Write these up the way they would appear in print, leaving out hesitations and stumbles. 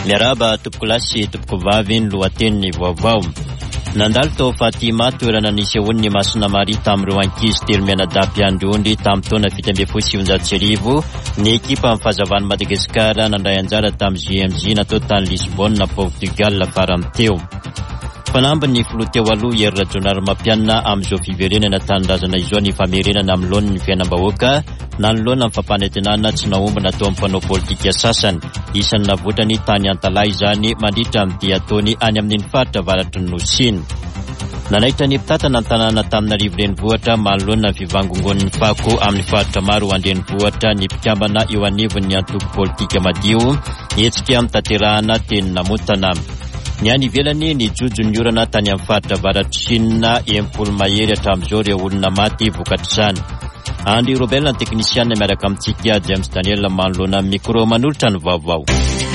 Miaraba tompoko lahy sy tompoko vavy ny lohateny vaovao. Nandalo tao Fatima toerana nisy ny Masina Maria tamin'ireo ankizy telo mianadahy androndy tamin'ny taona 2017 ny ekipa amin'ny fahazavana Madagasikara nandray anjara tamin'ny JMJ natao tany Lisbonne Portugal farany teo. Fanamby ny filoha teo aloha Hery Rajaonarimampianina amin'izao fiverenana tanindrazana izao ny famerenana amin'ny lohan'ny fiainam-bahoaka nanoloana amin'ny fampanantenana tsy naomba natao amin'ny mpanao politika sasany. Isan'ny navotrany tany Antalahy izany mandritra amin'ny dia taony any amin'ny faritra avaratry ny Nosy. Nanaitra ny mpitantana ny tanàna Antananarivo renivohitra manoloana ny fivangongon'ny fako amin'ny faritra maro andrenivohitra ny mpikambana eo anivon'ny antoko politika madio hetsika amin'ny tanterahana teny namotana. Ny any ivelany ny jojo ny orana tany amin'ny faritra avaratry Sina empolo mahery hatramin'izao ireo olona maty vokatr'izany. Andry Robel ny teknisianina miaraka amintsika James Daniel manoloana amin'ny micro manolotra ny vaovao.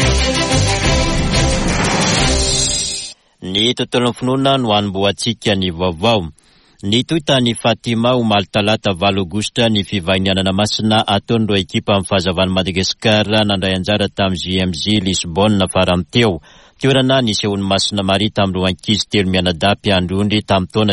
Ny tontolon'ny finoana no hanomboantsika ny vaovao. Ny toitany Fatima omaly talata 7 Aogositra ny fivahinianana masina ataon'ireo ekipa amin'ny fahazavana Madagasikara nandray anjara tamin'ny JMJ Lisbonne farany teo. Toerana nisehony Masina Maria tamin'ireo ankizy telo mianadahy androndy tamin'ny taona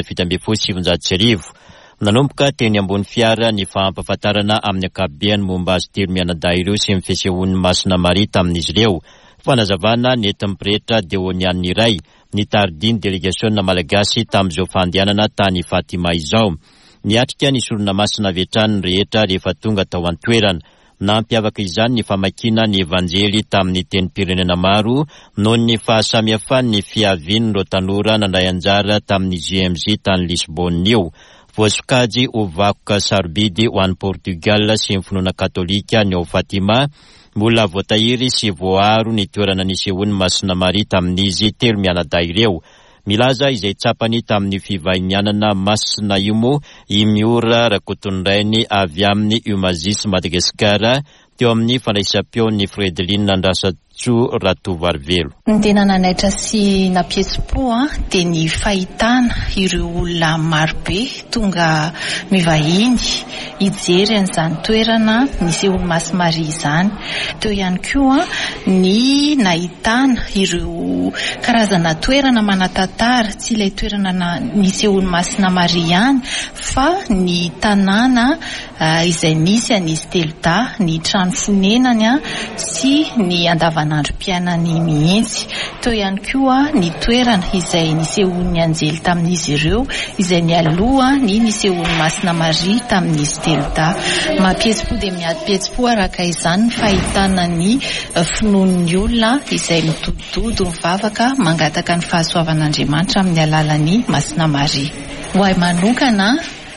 2017. Nanomboka teny ambony fiara ny fahampafatarana amin'ny ankapobeny momba azy telo mianadahy ireo sy ny fisehony Masina Maria tamin'izy ireo. Fanazavana ny entim-pirehitra Deonianina iray ny tardiny delegasiona malagasy tamin'izao fandehanana tany Fatima izao. Niatrika ny solona masina vetrany rehetra rehefa tonga tao an-toerana. Nampiavaka izany ny famakiana ny evanjely tamin'ny tenim-pirenena maro noho ny fahasamihafan'ny fiavian'ireo tanora nandray anjara tamin'ny JMJ tany Lisbonne io. Voasokajy ho vakoka sarobidy ho an'ny Portugal sy ny finoana katolika ny ao Fatima, mbola voatahiry sy voaharo ny toerana nisehony Masina Maria tamin'izy telo mianadahy ireo. Milaza izay tsapany tamin'ny fivahinianana masina io moa imiora rakotondrainy avy amin'ny Umazis Madagasikara teo amin'ny fandraisam-peo ny Fredeline Andrasatso Ratovarivelo. Ny tena nanaitra sy nampietsi-po dia ny fahitana ireo olona marobe tonga mivahiny hijery an'izany toerana nisehony Masina Maria izany. Teo ihany koa ny nahitana ireo karazana toerana manatantara, tsy ilay toerana nisehony Masina Maria ihany fa ny tanàna izay nisy anisy Delta, ny trano fonenany sy ny andavanandrom-piainany mihitsy. Teo ihany koa ny toerana izay nisehony anjely tamin'izy ireo, izay ny aloha ny nisehony Masina Maria tamin'izy Delta. Mampietsi-po dia miampietsi-po araka izany fahitana ny finoan'ny olona izay mitodododo mivavaka mangataka ny fahasoavan'Andriamanitra amin'ny alalan'ny Masina Maria. Ho ahy manokana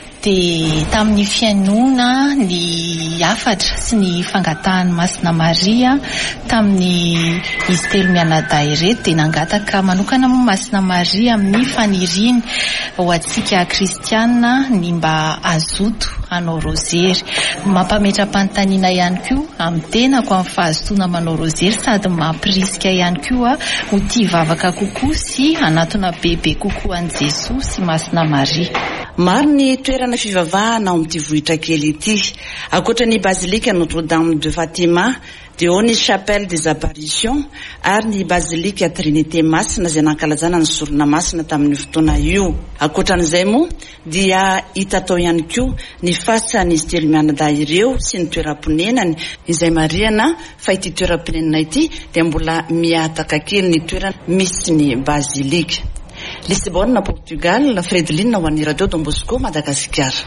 dia tamin'ny fiainoana ny hafatra sy ny fangatahan'ny Masina Maria tamin'ny izy telo mianadahy ireto dia nangataka manokana moa Masina Maria amin'ny faniriany ho antsika kristianina ny mba azoto hanao rozery. Mampametra-panontaniana ihany koa amin'ny tenako amin'ny fahazotoana manao rozery sady mampirisika ihany koa ho tia vavaka kokoa sy hanatona bebe kokoa an'i Jesosy sy Masina Maria. Maro ny toerana fivavahana ao amin'ity vohitra kely ity. Ankoatra ny Basilika Notre-Dame de Fatima, dia ao ny Chapelle des Apparitions ary ny Basilika Trinité Masina izay nankalazana ny sorona masina tamin'ny fotoana io. Ankoatran'izay moa dia hita tao ihany koa ny fasan'izy telo mianadahy ireo sy ny toeram-ponenany izay marihana fa ity toeram-ponenana ity dia mbola mihataka kely ny toerana misy ny Basilika. Lisbonne, Portugal, Fredeline ho an'ny Radio Don Bosco, Madagasikara.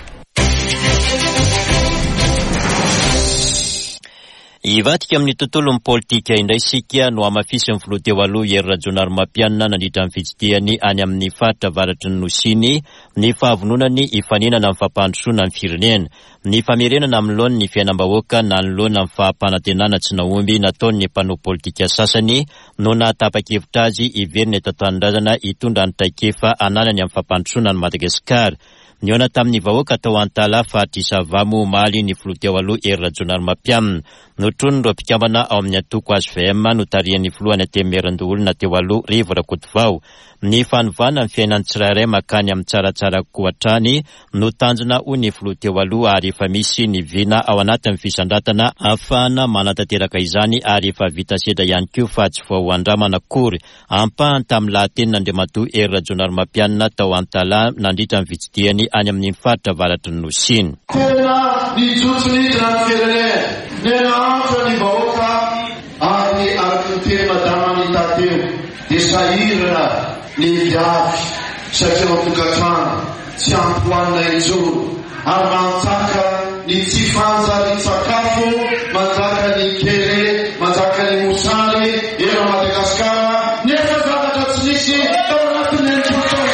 Ivadika amin'ny tontolon'ny politika indray isika no amafisy ny filoha teo aloha Hery Rajaonarimampianina nandritra ny fijitiany any amin'ny faritra avaratry ny Nosy ny fahavononany hifanenana amin'ny fampandrosoana ny firenena. Ny famerenana amin'ny lohan'ny ny fiainam-bahoaka na ny loana amin'ny fahampanantenana tsy naomby nataon'ny mpanao politika sasany no nahatapa-kevitra azy iverina eto an-tanindrazana hitondra ny traikefa ananany amin'ny fampandrosoana ny Madagasikara. niona tamin'ny vahoaka tao Antala fa Tisavamo maly ny filoha teo aloha Hery Rajaonarimampianina. Notrony ireo mpikambana ao amin'ny atoko ASVM notarian'ny filohany Atemerandolona teo aloha Rivo Rakotovao. Ny fanovana amin'ny fiainan'ny tsirairay makany amin'ny tsaratsara koatrany no tanjona ho ny filoha teo aloha ary efa misy ny vina ao anatin'ny fisandratana ahafahana manatanteraka izany ary efa vita sedra ihany koa fa tsy vao andramana akory. Ampahany tamin'ny lahatenin'Andriamatoa Hery Rajaonarimampianina tao Antala nandritra ny vitsidiany any amin'ny faritra avaratry ny Nosiny. Tena nijotsinitra ny firenena, nianaatra ny vahoaka ary araky ny teny madama ny tateo dia sahirana ny viavy satria mampigatrano tsy ampoanina ijoro ary manjaka ny tsy fanja ny sakafo, manjaka ny kere, manjaka ny mosary era Madagasikara nefa zavatra tsy nisy tao anatin'ny enitotao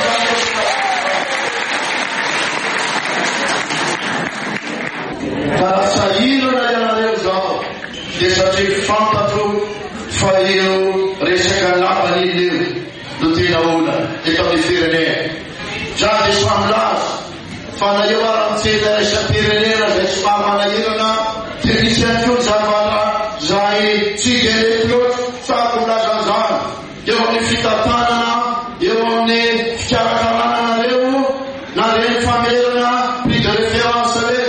ka sahirana ianareo zao dia satria fantatro fa eo resaka laban'iny eo no tena ona eto amin'ny firenena. Zany dia samilaza fa na eo arantsena isam-pirenena zay tsy mahamanahirana dia nisy ihany koa zavatra zay tsy dia mety loatra sako lazanzany eo amin'ny fitantanana, eo amin'ny fikarakarana na reny famerana prix de référence le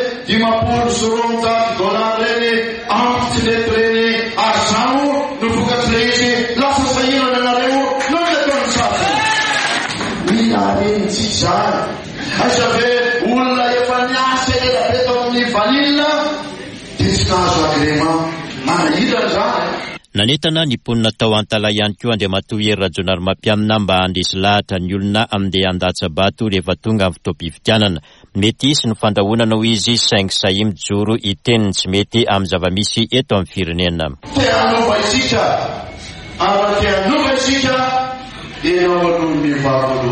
$50 reny ampitsy lety reny azamo no vokatry le izy lasa sahirana anareo no metaony safa mila reny tsy zany aiza ve olona efa niasa ela be tao amin'ny vanilina dia tsy nahazo agrema manahirana zany. Nanetana ny ponina tao Antala ihany koa Andriamatoa Hery Rajaonarimampianina mba handresy lahatra ny olona amin'ilay an-Datsabato rehefa tonga amin'ny fotoam-pifidianana. Mety hisy ny fandrahonana ho izy saingy sahy mijoro iteniny tsy mety amin'ny zavamisy eto amin'ny firenena. Teanova isika, ary teanova isika, ianao aloha mivavolo.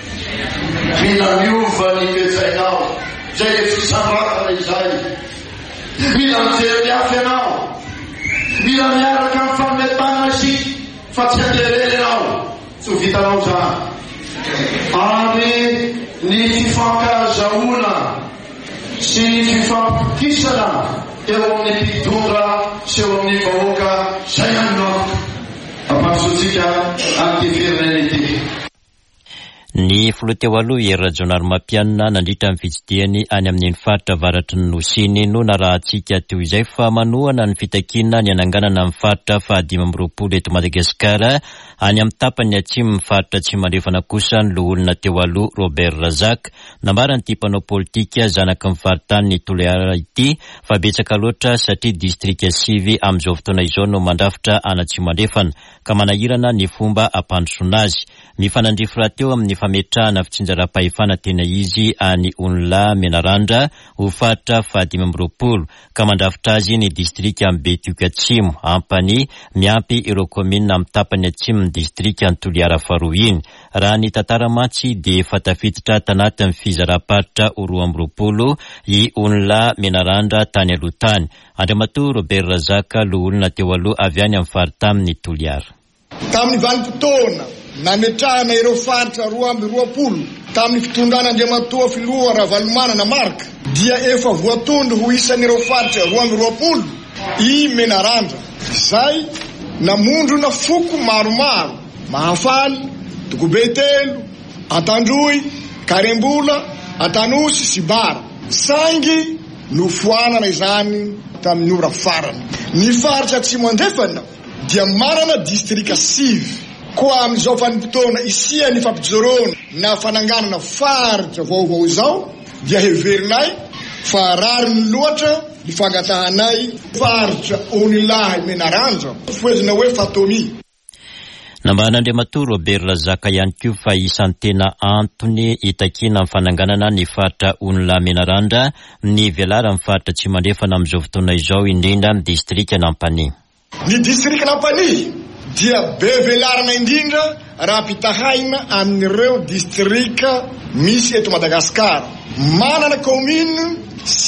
Mila miova ny betsainao, zay efa fisambatana izay. Mila mijery afy ianao. Mila miaraka amin'ny fametana isika fa tsy handerely ianao, tsy ho vitanao zany. Ary ny fifankazahoana sy ny fifampikisana eo amin'ny mpitondra sy eo amin'ny vahoaka zay aminao ampahasotsika amin'ny firenena ity. Ny filoha teo aloha Hery Rajaonarimampianina nandritra ny fitsidiany any amin'ny faritra avaratry ny Nosiny no narahantsika toy izay fa manohana ny fitakina ny ananganana amin'ny faritra 520 eto Madagasikara any amin'ny tapany atsimo faritra tsy mandrefana kosa ny loholona teo aloha Robert Razak nambarany ty mpanao politika zanaka ny faritany ny Toliara ity fa betsaka loatra satria distrika sivy amin'izao fotoana izao no mandrafitra ana tsy mandrefana ka manahirana ny fomba ampandrosoana azy. Mifanandrify raha teo amin'ny fametrahana fitsinjaram-pahefana tena izy any Onla Menarandra ho faritra 520 ka mandrafitra azy ny distrika amin'ny Betioka Atsimo ampany miampy ireo komina amin'ny tapany atsimo ny distrika ny Toliara faharoa iny. Raha ny tantara mantsy dia efa tafiditra tanatin'ny fizara-paritra 20 i Onla Menarandra tany aloha tany. Andriamatoa Robert Razaka loholona teo aloha avy any amin'ny faritra amin'ny Toliara. Tamin'ny vanim-potoana nametrahana ireo faritra 20 tamin'ny fitondrana Andriamatoa filoha Ravalomanana Marka dia efa voatondro ho isan'ireo faritra 20 i Menarandra. Zay namondrona foko maromaro Mahafaly, Tokobetelo, Antandroy, Karembola, Antanosy, Sibara. Saingy no foanana izany tamin'ny ora farany. Ny faritra Atsimo andrefana dia manana distrika sivy. Koa amin'izao vanim-potoana isia ny fampijoroana na fananganana faritra vaovao izao dia heverinay fa rariny loatra ny fangatahanay faritra Onla Menarandra foezina hoe Fatomi. Namban'Andriamatoa Robert Razaka ihany koa fa isan'ny tena antony itakina amin'ny fananganana ny faritra Onla Menarandra ny velara amin'ny faritra tsy mandrefana amin'izao fotoana izao indrindra amin'ny distrika Nampany. Ny distrika Nampany dia be velarana indrindra raha pitahaina amin'ireo distrika misy eto Madagasikara. Manana commune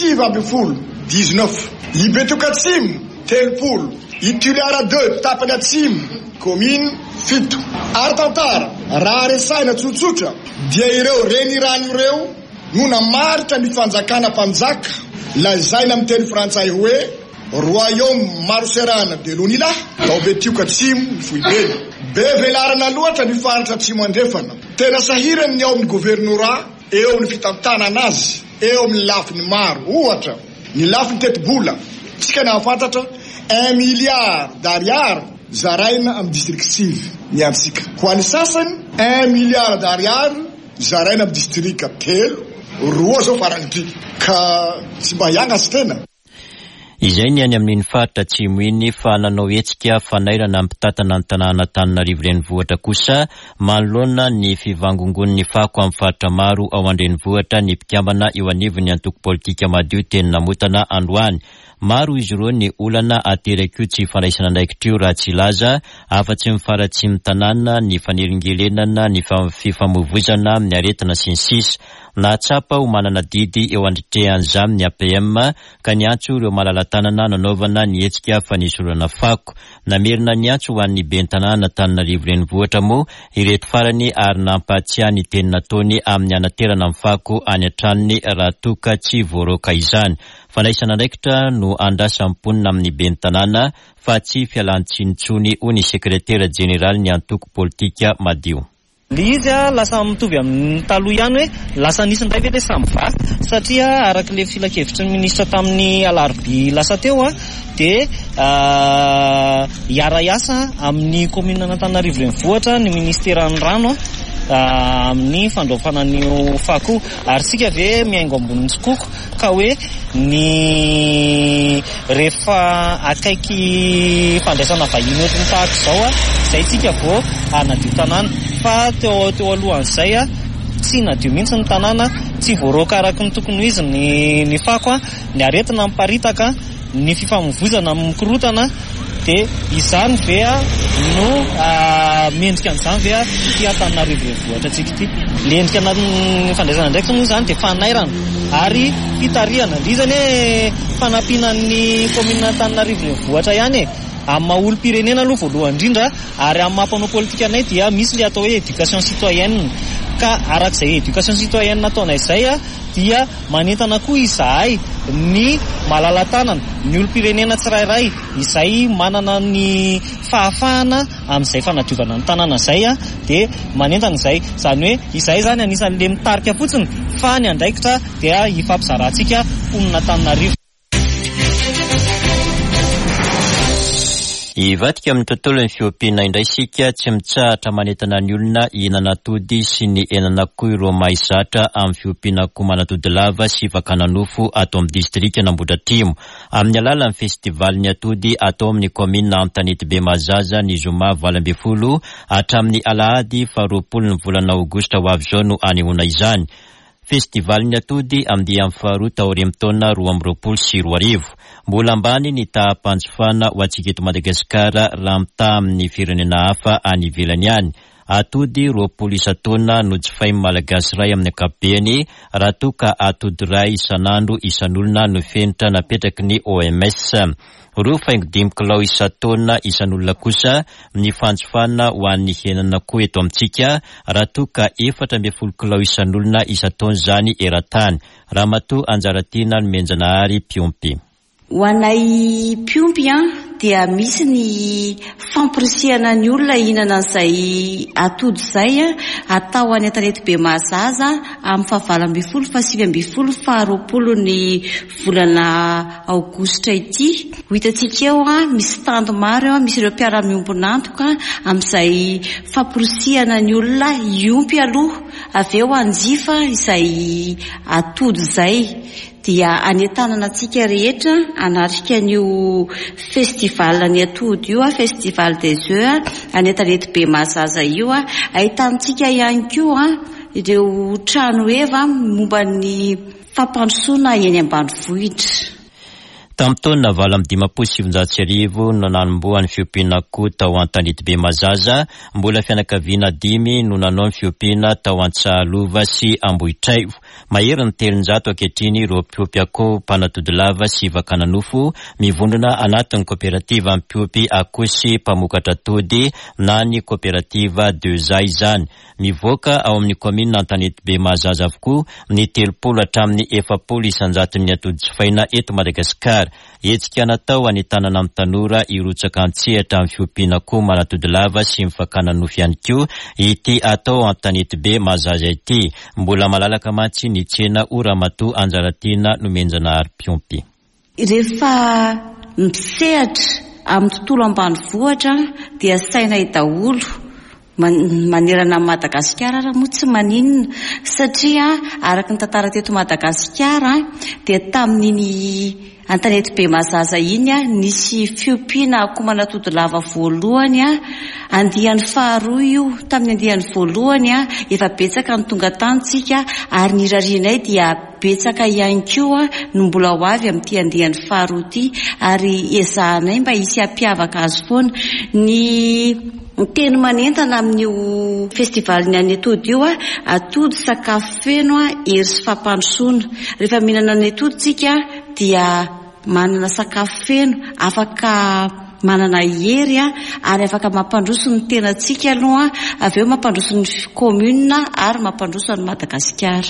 19, i Betioka Atsimo 30, i Toliara 2 tapany Atsimo commune 7. Ary tantara raha resaina tsotsotra dia ireo renirano ireo no namaritra ny fanjakana mpanjaka lazaina amin'ny teny frantsay hoe royaume maroserana de l'Unila ao betioka atsimo ny foibeny be velarana loatra ny faritra atsimo andrefana tena sahirany ny ao amin'ny gouvernorat eo amin'ny fitantanana azy eo amin'ny lafiny maro ohatra ny lafiny tetibola tsika nahafantatra 1 milliard d'ariary zaraina amin'ny district sivy ny antsika ho an'ny sasany 1 milliard d'ariary zaraina amin'ny district telo roa zao farany ka tsy mba hiangasy tena. Izay ny any amin'ny faritra atsimo iny fa nanao hetsika fanairana ampitatana ny tanàna Antananarivo renivohitra kosa manoloana ny fivangongon'ny fako amin'ny faritra maro ao an-drenivohitra ny mpikambana eo anivon'ny antoko politika madio teny namotana androany. Maro izy ireo ny olana aterako tsy fandraisana andraikitrio raha tsy laza afa-tsy mifaratsy ny tanàna ny fanelingelenana ny fifamoivoizana amin'ny aretina sy ny sisa nahatsapa ho manana didy eo andritrehan'izany ny APM ka niantso ireo malalatanana nanaovana ny hetsika fanisorana fako namerina niantso ho an'ny bentanàna Antananarivo renivohitra moa ireto farany ary nampatsiany teny nataony amin'ny anaterana amin'ny fako any an-tranony raha toka tsy voaroka izany. Fandraisana andraikitra no andrasam-ponina amin'ny bentanàna fa tsy fialan-tsinitsony ho ny sekretera jeneraly ny antoko politika madio. Izy lasa mitovy amin'ny taloha ihany hoe lasa nisy ndray vetle samy va satria araka le filakevitry ny ministra tamin'ny alarobia lasa teo de iara-iasa amin'ny komina Antananarivo renivohitra ny ministeran'ny rano amin'ny fandraofana an'io fako ary sika ve miaingo amboniny tsokoko ka hoe ny rehefa akaiky fandraisana vahiny ohatry ny tahaka izao izay tsika vao anadio tanàna fa teo alohan'izay tsy nadio mihitsy ny tanàna tsy voaroka araka ny tokony ho izy ny fako ny aretina miparitaka ny fifamovozana mikorotana de izany ve no mendrika an'izany ve ity Antananarivo renivohitra tsika ity le endrika ny fandraisana ndraiky moa zany de fanairana ary fitariana indrizany hoe fanampinan'ny komina Antananarivo renivohitra ihany amin'ny maha-olom-pirenena aloha voalohany indrindra ary amin'ny mampanao politika anay dia misy le atao hoe éducation citoyenne ka arak'izay éducation citoyenne nataona izay dia manentana koa izahay ny malalatanana ny olom-pirenena tsirairay izay manana ny fahafahana amin'izay fanadiovana ny tanàna izay de manentana izay izany hoe izay zany anisan'le mitarika fotsiny fa ny andraikitra dia ifampizarantsika ponina Antananarivo. Ivatika amin'ny tontolo ny fiompiana indray sika tsy mitsahatra manentana ny olona ihinanatody sy ny henan'akoho ireo mahizatra amin'ny fiompiana akoho manatody lava sy vakananofo atao amin'ny distrika Nambodratrimo. Amin'ny alalan'ny festivaly atody atao amin'ny komina Antanety be Mazaza ny zoma 20 hatramin'ny alahady 20 ny volana aogositra ho avy izao no anehoana izany. Festivaly atody amin'ny faharoa taoriam taona 2024. Mbola ambany ny taham-panjofana ho antsika eto Madagasikara raha mitaha amin'ny firenena hafa any ivelany any. Atody 20 isan-taona no jifain'ny malagasy ray amin'ny ankapobeny raha toa ka atody ray isan'andro isan'olona no fenitra napetraky ny OMS. 2.5 kilao isan-taona isan'olona kosa ny fanjofana ho an'ny henan'akoho eto amintsika raha toa ka 14 kilao isan'olona isan-taona zany eran-tany. Ramatoa Anjaratiana no Menjanahary Piompi. Ho anay Piompi dia misy ny famporisihana ny olona ihinana an'izay atody izay atao any Antanety be Mazaza amin'ny 20 faharoapolo ny volana aogositra ity. Ho hitantsika eo misy tando maro misy ireo mpiara-miombonantoka amin'izay famporisihana ny olona iompy aloha avy eo anjifa izay atody izay. Dia anentanana antsika rehetra anatrika an'io festival ny atody io festival des œufs any Antanety be Mazaza io ahitantsika ihany koa ireo trano eva momba ny fampandrosoana eny ambanivohitra. Tamin'ny taona 2017 no nanomboan'ny fiompiana koa tao Antanety be Mazaza, mbola fianakaviana 5 no nanao ny fiompiana tao Antsahalova sy Ambohitraivo. Mahery ny telonjato ankehitriny ireo mpiompy akoho mpanatody lava sy vakananofo mivondrona anatin'ny kooperativa mpiompy akoho sy mpamokatra atody na ny kooperativa Deza izany. Mivoaka ao amin'ny komina Antanety be Mazaza avokoa ny 30 hatramin'ny 40 isanjaton'ny atody jifaina eto Madagasikara. Hetsika natao anitanana amin'ny tanora irotsaka antsehatra amin'ny fiompiana koa manatody lava sy mivakana nofo ihany koa ity atao Antanety be Mazaza ity. Mbola malalaka mantsy ny tsena Oramatoa Anjaratiana nomenjana ary-mpiompy. Rehefa misehatra amin'ny tontolo ambanivohitra dia saina daholo manerana Madagasikara raha moa tsy maninona satria araka ny tantara teto Madagasikara dia tamin'iny Antanety be Mazaza iny nisy fiompiana akoho manatody lava voalohany andiany faharoa io. Tamin'ny andiany voalohany efa betsaka ny tonga tantsika ary ny rarianay dia betsaka ihany koa no mbola ho avy amin'ity andiany faharoa ity ary ezahanay mba hisy hampiavaka azy foana. Ny teny manentana amin'io festivaly ny atody io atody sakafo feno hery sy fampandrosoana. Rehefa mihinana ny atody tsika dia manana sakafo feno, afaka manana hery ary afaka mampandroso ny tenantsika aloha, avy eo mampandroso ny commune ary mampandroso ny Madagasikara.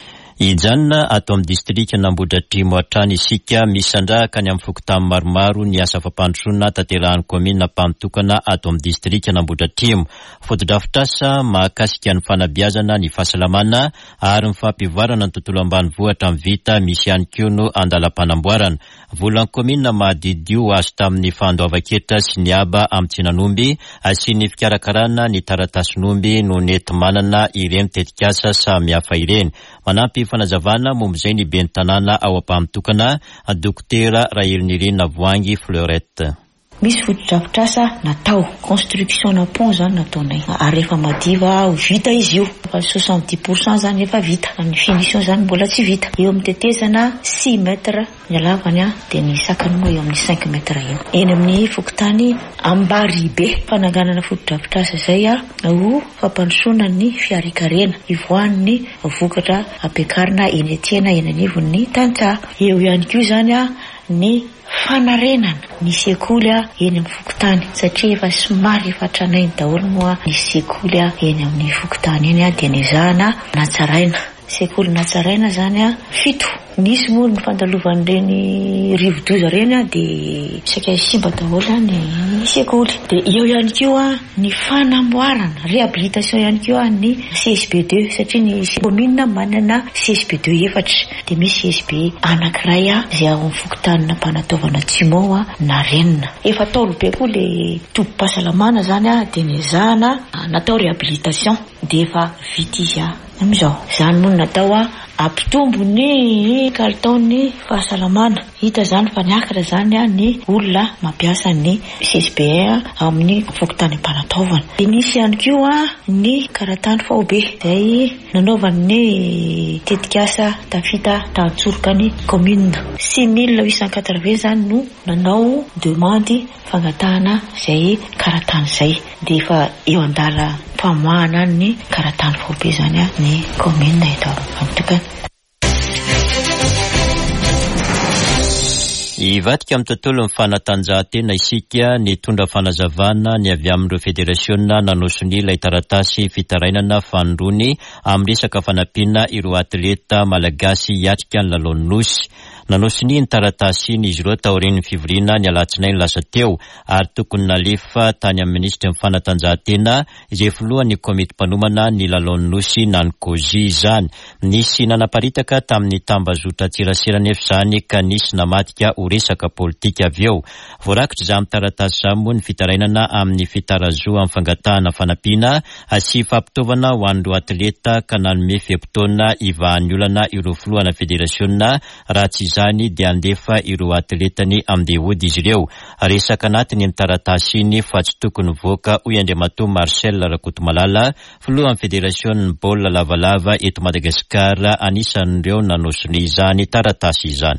Ijanona ato amin'ny distrikta n'Ambohidratrimo hatrany isika misandrahaka ny amin'ny fokontany maromaro ny asa fampandrosoana tanterahan'ny komina mpamitokana ato amin'ny distrikta n'Ambohidratrimo. Foto-drafitrasa mahakasika ny fanabeazana ny fahasalamana ary ny fampivarana ny tontolo ambanivohitra amin'ny vita misy ihany koa no andalam-panamboarana. Volan'ny komina mahadidio azo tamin'ny fandoavan-ketra sy ny aba amin'ny Tsinanomby sy ny fikarakarana ny taratasin'omby no nety manana ireny tetikasa samihafa ireny. Manampy fanazavana mombizay ny ben'ny tanàna ao ampamitokana Dokotera Rahelinirina Voangy Fleurette. Misy foto-drafitrasa natao construction na pont zany nataonay ary efa madiva ho vita izy io. 70% zany efa vita, ny finition zany mbola tsy vita. Eo amin'ny tetezana 6 metra ny halavany dia ny sakany moa eo amin'ny 5 metra eo. Eny amin'ny fokontany Ambaribe fananganana foto-drafitrasa zay ho fampandrosoana ny fiarikarena ivoan'ny vokatra ampiakarina eny etiana eny anivon'ny tantsaha. Eo ihany koa zany ny fanarenana ny sekoly eny amin'ny fokontany satria efa somary efa tranainy daholo moa ny sekoly eny amin'ny fokontany eny dia nezahana natsaraina. Sekoly natsaraina zany 7. Nisy moa ny fandalovan'ireny rivo-doza reny dia saika simba daholo ny sekoly. Dia eo ihany koa ny fanamboarana réhabilitation ihany koa ny CSB2 satria ny commune manana CSB2 efatra dia misy CSB anankiray izay ao amin'ny fokontany mpanataovana tsimo na renina. Efa taolo be koa le tobim-pahasalamana zany dia nezahana natao réhabilitation dia efa vita izy amin'izao. Zany moa natao ampitombo ny kalitaon'ny fahasalamana. Hita zany fa niakatra zany ny olona mampiasa ny CSB amin'ny fokontany mpanataovana. Dia nisy ihany koa ny karatany faobe izay nanaovan'ny tetikasa tafita tantsoroka ny commune. 6880 zany no nanao demande fangatahana izay karatany izay dia efa eo andala famoahana ny karatany faobe zany ny commune eto Amtokana. Ivadika amin'ny tontolo ny fanatanjahantena isika ny tondra fanazavana ny avy amin'ireo federasiona nanosony ilay taratasy fitarainana fanondrony amin'ny resaka fanampiana ireo atleta malagasy hiatrika ny lalao nosy. Nanosony ny taratasy izy ireo taorian'ny fivoriana ny alatsinainy lasa teo ary tokony nalefa tany amin'ny ministra ny fanatanjahantena izay filohan'ny komity mpanomana ny lalao nosy na ny kozy izany. Nisy nanaparitaka tamin'ny tambazotra tserasera zany ka nisy namatika resaka politika avy eo. Voarakitra izany taratasy izany moa ny fitarainana amin'ny fitarazo amin'ny fangatahana fanampiana sy fampitaovana ho an'ireo atleta ka nanome fepotona ivahan'ny olana ireo filohana federasiona raha tsy izany dia andefa ireo atletany amdehody izy ireo. Resaka anatiny amin'ny taratasy iny fa tsy tokony voaka hoy Andriamatoa Marcel Rakotomalala filohan'ny federasiona baolina lavalava eto Madagasikara anisan'ireo nanosony izany taratasy izany.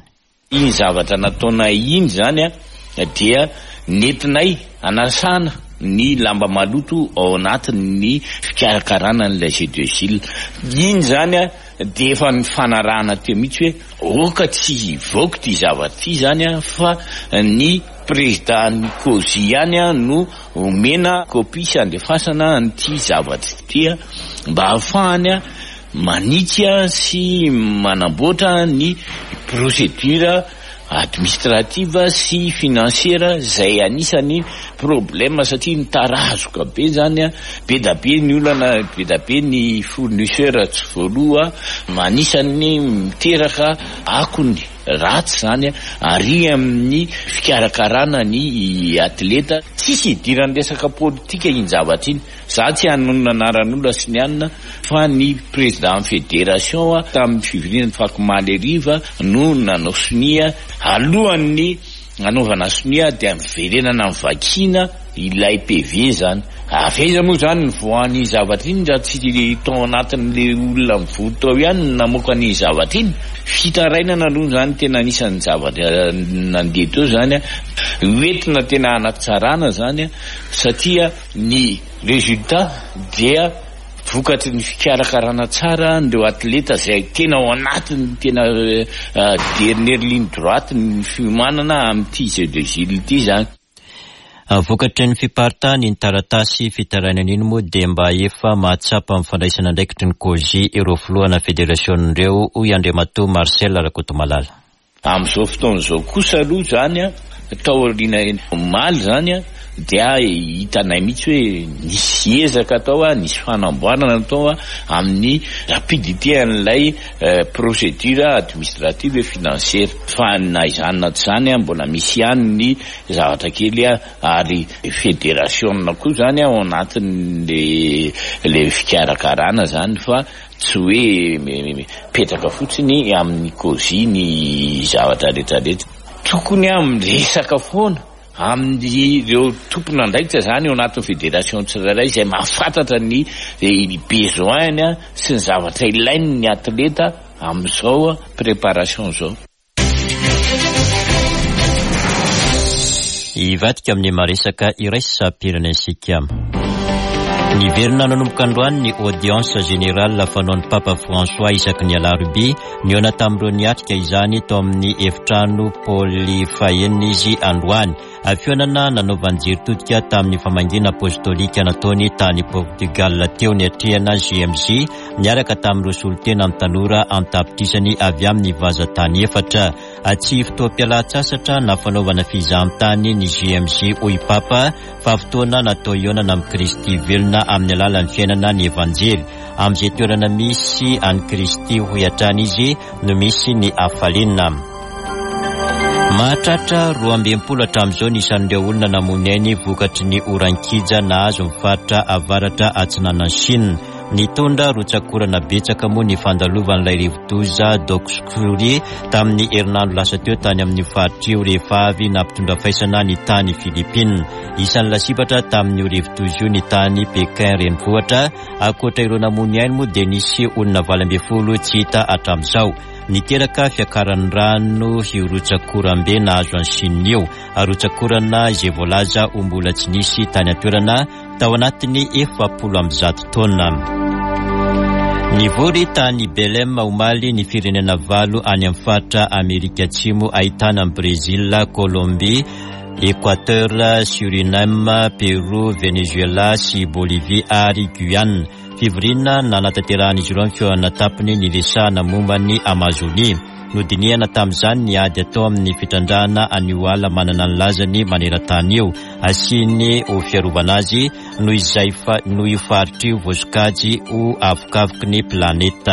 iny zavatra nataonay iny zany dia nentinay anasana ny lamba maloto ao anatin'ny fikarakarana n'ilay G2Gilles. Iny zany de efa nifanarahana teo mihitsy hoe oka tsy voky ty zavatra ty zany fa ny président Nikozy ihany no omena kopia sy andefasana n'ity zavatra ty mba ahafahany manitsy sy manamboatra ny procédure administrative sy financière zay anisany problème satria nitarazoka be zany be da be ny olana be da be ny fournisseur tsy voaloha manisany miteraka akony ratsy zany ary amin'ny fikarakarana ny atleta tsisy idiran'ny resaka politika iny zavatra iny. Za tsy hanonona anaran'olona sy ny anina fa ny président fédération tamin'ny fivoriana fakomaly riva no nanao sonia alohan'ny anaovana sonia dia miverenana mivakina ilay PV zany. Aveza moa zany ny voan'ny zavatra iny raha tsy tao anatin'le olona mivory tao ihany namoaka ny zavatra iny. Fitarainana aloha zany tena anisan'ny zavatra nandeha teo zany hoentina tena anatsarana zany satria ny résultat dia vokatry ny fikarakarana tsara ndreo atleta zay tena ao anatiny tena dernière ligne droite ny fiomanana amin'ity G2Gilles ty zany. Vokatry ny fiparitany ny taratasy fitarainana iny moa dia mba efa mahatsapa amin'ny fandraisana andraikitry ny COJI ireo filohana federasionn'ireo Andriamatoa Marcel Rakotomalala. Amin'izao fotoana izao kosa aloha zany taoriana maly zany dia hitanay mihitsy hoe nisy ezaka atao nisy fanamboarana atao amin'ny rapidité an'ilay procédure administrative et financière fa na izany na tsy zany mbola misy ihany ny zavatra kely ary fédération koa zany ao anatin'le fikarakarana zany fa tsy hoe petraka fotsiny amin'ny COJI ny zavatra rehetrarehetra tokony amin'ny resaka foana amin'ireo tompon'andraikitra zany ao anatin'ny fédération tsirairay izay mahafantatra ny besoin sy ny zavatra ilainy ny atleta amin'izao préparation zao. Ivadika amin'ny maresaka iraisam-pirenena isika. Niverina nanomboka androany ny audience générale fanaon'ny Papa François isaky ny alarobia niona tamin'ireo niatrika izany tao amin'ny efitrano Polyfaeny izy androany. Afionana nanaovany jeritodika tamin'ny famangina apostolika nataony tany Portugal teo ny atrehana GMJ miaraka tamin'ireo solotena amin'ny tanora antapitrisany avy amin'ny vazatany efatra. Tsy fotoam-pialan-tsasatra na fanaovana fizahan-tany ny GMJ hoy Papa fa fotoana natao ionana amin'ny Kristy velona amin'ny alalan'ny fiainana ny evanjely. Amin'izay toerana misy any Kristy hoy hatrany izy no misy ny hafaliana. Mahatratra 12 hatramin'izao ny isan'ireo olona namony ainy vokatry ny orankija nahazo mifaritra avaratra atsinanan'ny Chine. Nitondra rotsakorana betsaka moa ny fandalovan'ilay rivodoza Dokskury tamin'ny herinandro lasa teo tany amin'ny faritrio rehefa avy nampitondra faisana ny tany Philippines. Isan'ny lasipatra tamin'ny rivodoza io ny tany Pekin renivohitra. Akoatra ireo namony ainy moa dia nisy olona 20 tsy hita hatramin'izao. Niteraka fiakaran'ny rano io rotsakorambe nahazo an'ny Chine io. Rotsakorana izay voalaza ho mbola tsy nisy tany atoerana tao anatiny 70 taona. Nivory tany Belém omaly ny firenena 8 any amin'ny faritra Amerika Atsimo ahitana ny Brésil, Colombie, Équateur, Suriname, Pérou, Venezuela sy Bolivie ary Guyane. Fivorina nanatanterahany ireo fiona tapiny ny resahana momba ny Amazonie. Nodinihana tamin'izany ny ady atao amin'ny fitrandrahana anioala manana ny lazany maneran-tany io asiany ho fiarovana azy noho io faritry voasokajy ho avokavoky ny planeta.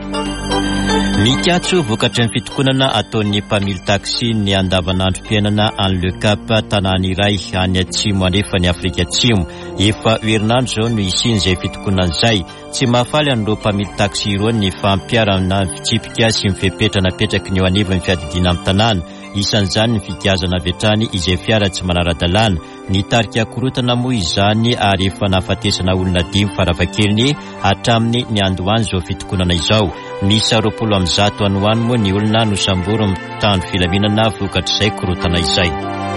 Mikatso vokatry ny fitokonana ataon'ny mpamily taxi ny andavanandrom-piainana any Le Cap tanàna iray any Atsimo anefa ny Afrika Atsimo. Efa herinandro zao no isin'izay fitokonana izay. Tsy mahafaly an'ireo mpamily taxi ireo ny fampiarana fitsipika sy mifepetra napetraky ny eo anivon'ny fiadidiana amin'ny tanàna. isan'izany ny fitiazana avy hatrany izay fiara tsy manara-dalàna. Ny tarika korotana moa izany ary efa nahafatesana olona 5 farafahakeliny hatramin'ny ny andohany izao fitokonana izao. Misy 20 any hoany moa ny olona no samboro mitandro filaminana vokatr'izay korotana izay.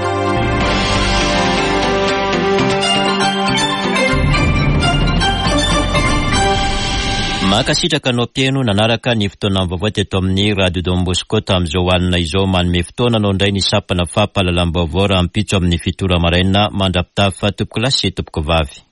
Makasitraka anao mpieno nanaraka ny fotoana vaovao teto amin'ny Radio Don Bosco tamin'izao alina izao manome fotoana anao indray ny sapana fampahalalam-baovao raha mpitso amin'ny fitora maraina mandrapitafa tompoko lasy tompoko vavy.